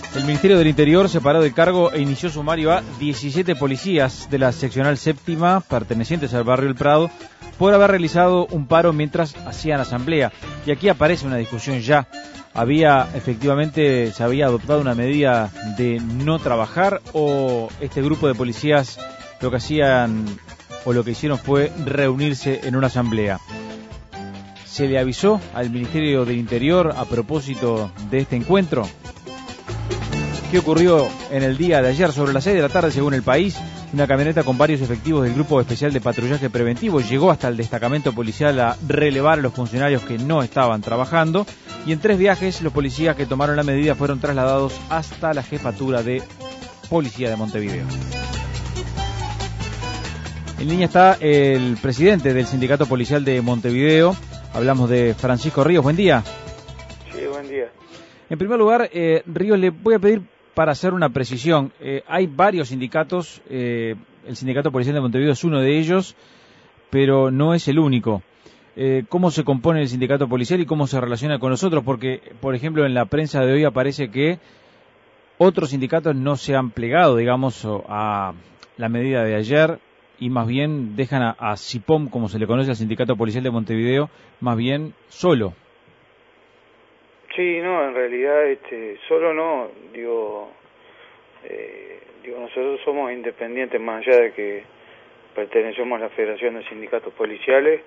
El Ministerio del Interior separó del cargo e inició sumario a 17 policías de la seccional séptima pertenecientes al barrio El Prado por haber realizado un paro mientras hacían asamblea. Y aquí aparece una discusión ya. Se había adoptado una medida de no trabajar, o este grupo de policías lo que hacían o lo que hicieron fue reunirse en una asamblea. ¿Se le avisó al Ministerio del Interior a propósito de este encuentro? ¿Qué ocurrió en el día de ayer? Sobre las 6 de la tarde, según El País, una camioneta con varios efectivos del Grupo Especial de Patrullaje Preventivo llegó hasta el destacamento policial a relevar a los funcionarios que no estaban trabajando, y en 3 viajes los policías que tomaron la medida fueron trasladados hasta la jefatura de Policía de Montevideo. En línea está el presidente del Sindicato Policial de Montevideo. Hablamos de Francisco Ríos. Buen día. Sí, buen día. En primer lugar, Ríos, le voy a pedir para hacer una precisión. Hay varios sindicatos, el Sindicato Policial de Montevideo es uno de ellos, pero no es el único. ¿Cómo se compone el sindicato policial y cómo se relaciona con nosotros? Porque, por ejemplo, en la prensa de hoy aparece que otros sindicatos no se han plegado, digamos, a la medida de ayer, y más bien dejan a CIPOM, como se le conoce al Sindicato Policial de Montevideo, más bien solo. Sí, no, en realidad solo no, nosotros somos independientes, más allá de que pertenecemos a la Federación de Sindicatos Policiales.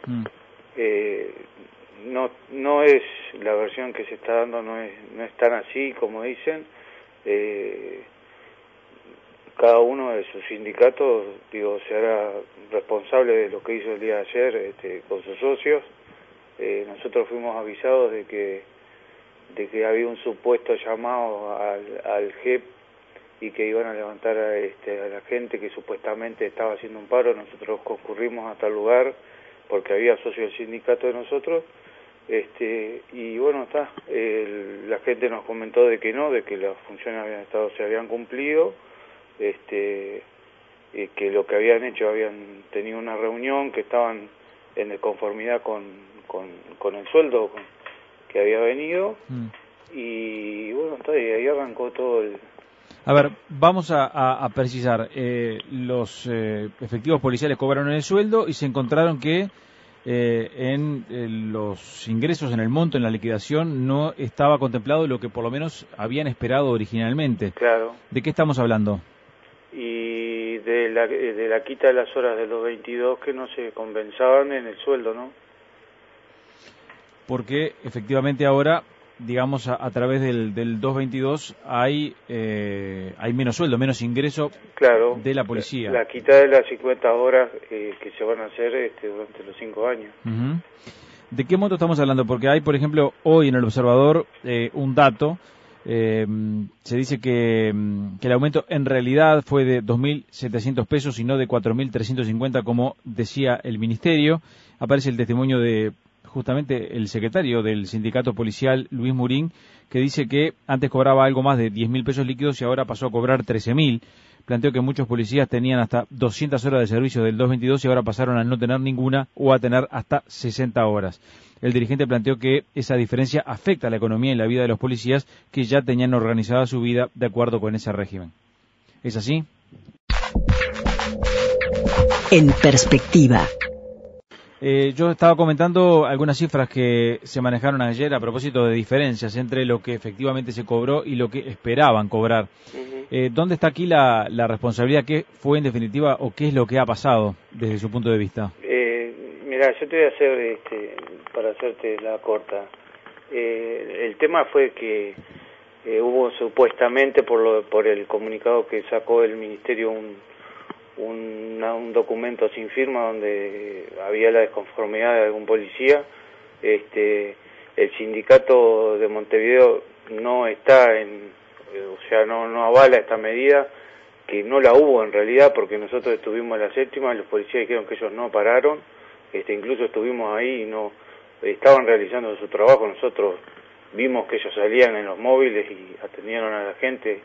No es la versión que se está dando, no es tan así como dicen. Cada uno de sus sindicatos, se hará responsable de lo que hizo el día de ayer con sus socios. Nosotros fuimos avisados de que había un supuesto llamado al JEP y que iban a levantar a la gente que supuestamente estaba haciendo un paro. Nosotros concurrimos hasta el lugar porque había socios del sindicato de nosotros, y bueno, la gente nos comentó de que no, de que las funciones se habían cumplido, que lo que habían hecho, habían tenido una reunión, que estaban en desconformidad con el sueldo que había venido, y bueno, y ahí arrancó todo el... A ver, vamos a precisar. Los efectivos policiales cobraron el sueldo y se encontraron que en los ingresos, en el monto, en la liquidación, no estaba contemplado lo que por lo menos habían esperado originalmente. Claro. ¿De qué estamos hablando? Y de la quita de las horas de los 22 que no se compensaban en el sueldo, ¿no? Porque efectivamente ahora, digamos, a través del 222 hay menos sueldo, menos ingreso, claro, de la policía. La quita de las 50 horas que se van a hacer durante los 5 años. Uh-huh. ¿De qué monto estamos hablando? Porque hay, por ejemplo, hoy en el Observador un dato. Se dice que el aumento en realidad fue de 2.700 pesos y no de 4.350, como decía el Ministerio. Aparece el testimonio de justamente el secretario del sindicato policial, Luis Murín, que dice que antes cobraba algo más de 10.000 pesos líquidos y ahora pasó a cobrar 13.000. Planteó que muchos policías tenían hasta 200 horas de servicio del 222 y ahora pasaron a no tener ninguna o a tener hasta 60 horas. El dirigente planteó que esa diferencia afecta a la economía y la vida de los policías que ya tenían organizada su vida de acuerdo con ese régimen. ¿Es así? En perspectiva. Yo estaba comentando algunas cifras que se manejaron ayer a propósito de diferencias entre lo que efectivamente se cobró y lo que esperaban cobrar. Uh-huh. ¿Dónde está aquí la responsabilidad? ¿Qué fue en definitiva o qué es lo que ha pasado desde su punto de vista? Mira, yo te voy a hacer, para hacerte la corta. El tema fue que hubo supuestamente por el comunicado que sacó el Ministerio un documento sin firma donde había la desconformidad de algún policía. El sindicato de Montevideo no está no avala esta medida, que no la hubo en realidad, porque nosotros estuvimos en la séptima y los policías dijeron que ellos no pararon, incluso estuvimos ahí y no estaban realizando su trabajo. Nosotros vimos que ellos salían en los móviles y atendieron a la gente.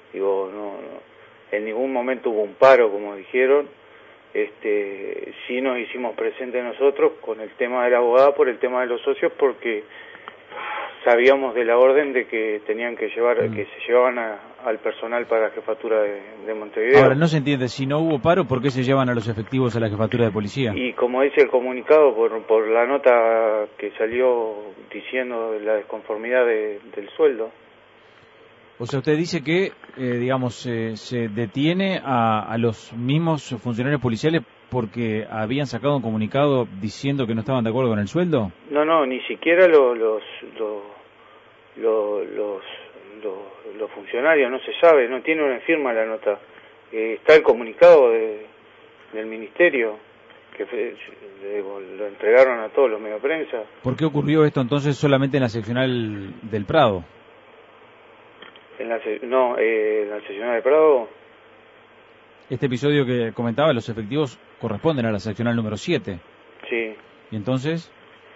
En ningún momento hubo un paro, como dijeron. Sí nos hicimos presentes nosotros con el tema de la abogada por el tema de los socios, porque sabíamos de la orden de que tenían que llevar, que se llevaban al personal para la jefatura de Montevideo. Ahora, no se entiende, si no hubo paro, ¿por qué se llevan a los efectivos a la jefatura de policía? Y como dice el comunicado, por la nota que salió diciendo la desconformidad del sueldo. O sea, usted dice que, digamos, se detiene a los mismos funcionarios policiales porque habían sacado un comunicado diciendo que no estaban de acuerdo con el sueldo. No, ni siquiera los funcionarios, no se sabe, no tiene una firma la nota. Está el comunicado del ministerio que lo entregaron a todos los medios de prensa. ¿Por qué ocurrió esto entonces solamente en la seccional del Prado? En la seccional del Prado. Este episodio que comentaba, los efectivos corresponden a la seccional número 7. Sí. ¿Y entonces?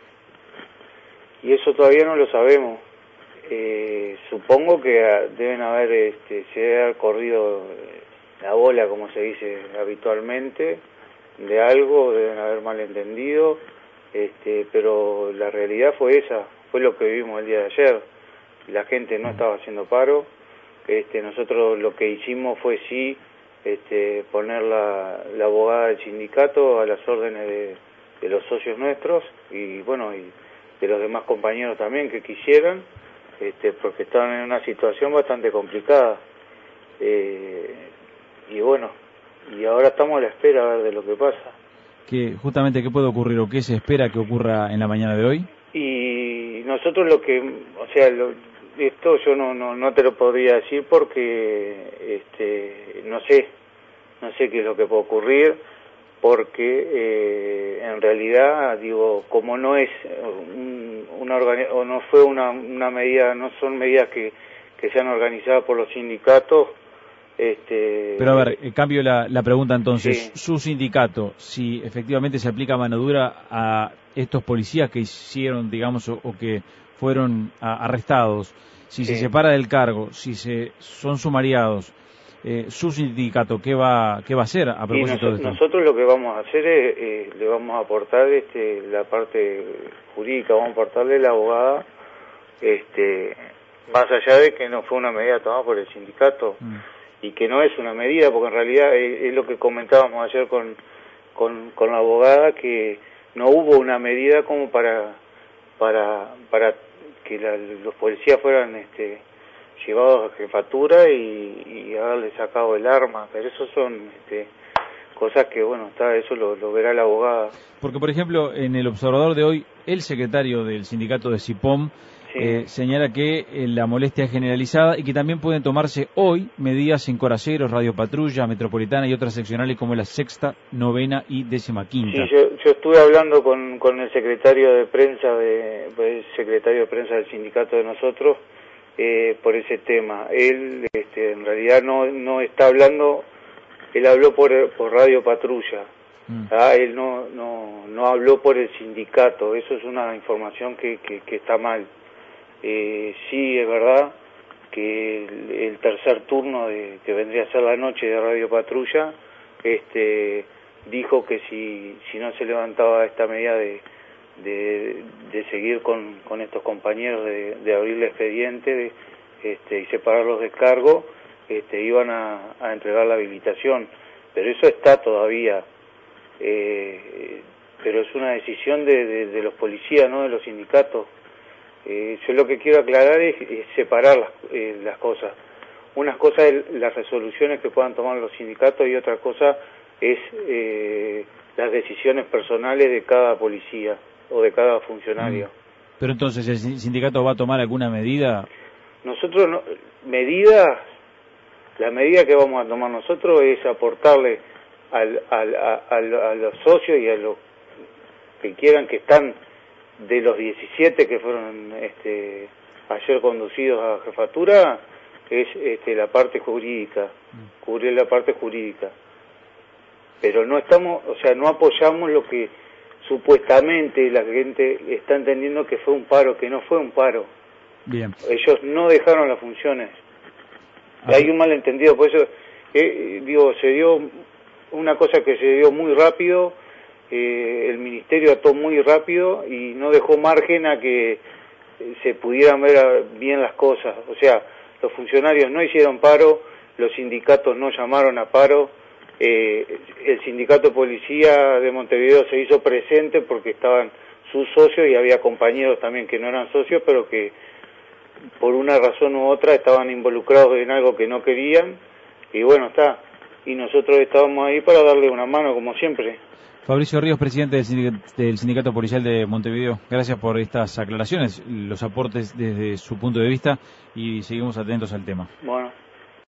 Y eso todavía no lo sabemos. Supongo que deben haber, se debe haber corrido la bola, como se dice habitualmente, de algo, deben haber malentendido, pero la realidad fue esa, fue lo que vivimos el día de ayer. La gente no estaba haciendo paro, nosotros lo que hicimos fue sí poner la abogada del sindicato a las órdenes de los socios nuestros y bueno, y de los demás compañeros también que quisieran, porque estaban en una situación bastante complicada. Y bueno, y ahora estamos a la espera a ver de lo que pasa. Justamente, ¿qué puede ocurrir o qué se espera que ocurra en la mañana de hoy? Y nosotros esto yo no te lo podría decir porque no sé qué es lo que puede ocurrir, porque en realidad digo, como no es o no fue una medida, no son medidas que sean organizadas por los sindicatos. Pero a ver, cambio la pregunta entonces. Sí. Su sindicato, si efectivamente se aplica mano dura a estos policías que hicieron, digamos, o que fueron arrestados, si se separa del cargo, si son sumariados, su sindicato, ¿qué va a hacer a propósito de esto? Nosotros lo que vamos a hacer es le vamos a aportar la parte jurídica, vamos a aportarle la abogada, más allá de que no fue una medida tomada por el sindicato. Y que no es una medida, porque en realidad es lo que comentábamos ayer con la abogada, que no hubo una medida como para que los policías fueran llevados a jefatura y haberle sacado el arma, pero eso son cosas que, bueno, eso lo verá la abogada. Porque, por ejemplo, en el observador de hoy, el secretario del sindicato de CIPOM señala que la molestia es generalizada y que también pueden tomarse hoy medidas en Coraceros, Radio Patrulla, Metropolitana y otras seccionales como la 6ª, 9ª y 15ª. Sí, yo estuve hablando con el secretario de prensa del sindicato de nosotros por ese tema. Él en realidad no está hablando, él habló por Radio Patrulla. Él no habló por el sindicato, eso es una información que está mal. Sí, es verdad que el tercer turno que vendría a ser la noche de Radio Patrulla, dijo que si no se levantaba esta medida de seguir con estos compañeros, de abrirle expediente y separarlos de cargo, iban a entregar la habilitación, pero eso está todavía, pero es una decisión de los policías, no de los sindicatos. Yo lo que quiero aclarar es separar las cosas. Una cosa es las resoluciones que puedan tomar los sindicatos y otra cosa es las decisiones personales de cada policía o de cada funcionario. Pero entonces, ¿el sindicato va a tomar alguna medida? Nosotros, la medida que vamos a tomar nosotros es aportarle a los socios y a los que quieran, que están de los 17 que fueron ayer conducidos a jefatura, es la parte jurídica, cubrir la parte jurídica. Pero no apoyamos lo que supuestamente la gente está entendiendo que fue un paro, que no fue un paro. Bien. Ellos no dejaron las funciones. Hay un malentendido, por eso se dio una cosa que se dio muy rápido. El ministerio actuó muy rápido y no dejó margen a que se pudieran ver bien las cosas. O sea, los funcionarios no hicieron paro, los sindicatos no llamaron a paro, el sindicato de policía de Montevideo se hizo presente porque estaban sus socios y había compañeros también que no eran socios, pero que por una razón u otra estaban involucrados en algo que no querían, y bueno, está. Y nosotros estábamos ahí para darle una mano, como siempre. Fabricio Ríos, presidente del Sindicato Policial de Montevideo. Gracias por estas aclaraciones, los aportes desde su punto de vista, y seguimos atentos al tema. Bueno.